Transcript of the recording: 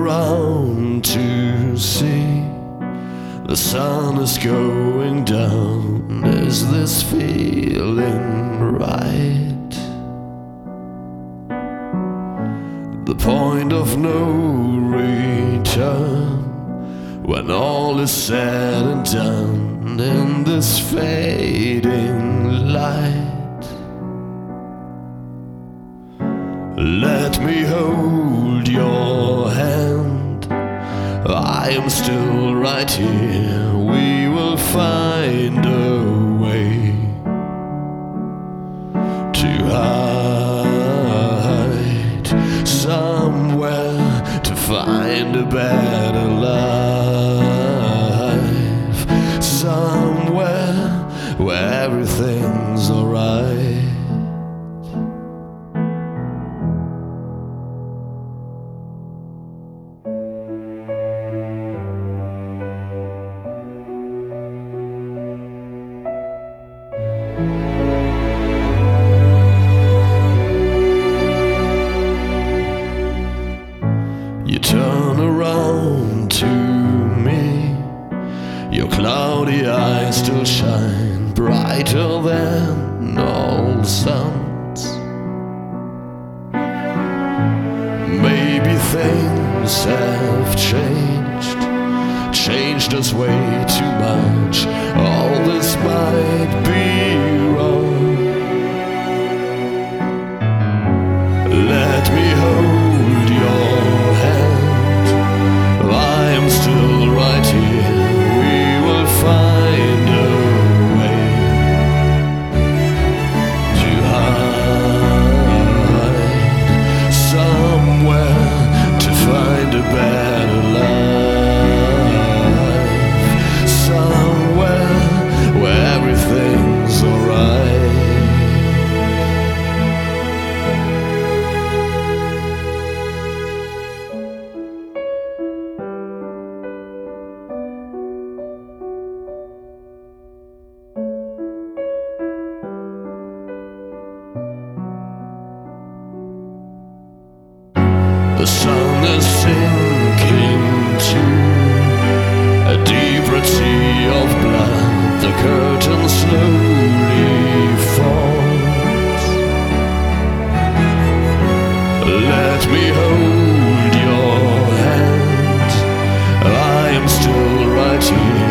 around to see the sun is going down. Is this feeling right? The point of no return, when all is said and done in this fading light. Let me hold your hand, I am still right here. We will find a way to hide somewhere, to find a better life, somewhere where everything's alright. You turn around to me, your cloudy eyes still shine brighter than all suns. Maybe things have changed us way too much. All this might be wrong. Let me hold your hand, I am still right here. We will find a way to hide somewhere, to find a better life, somewhere where everything's alright. The sun is sinking to a deep red sea of blood. The curtain slowly falls. Let me hold your hand, I am still right here.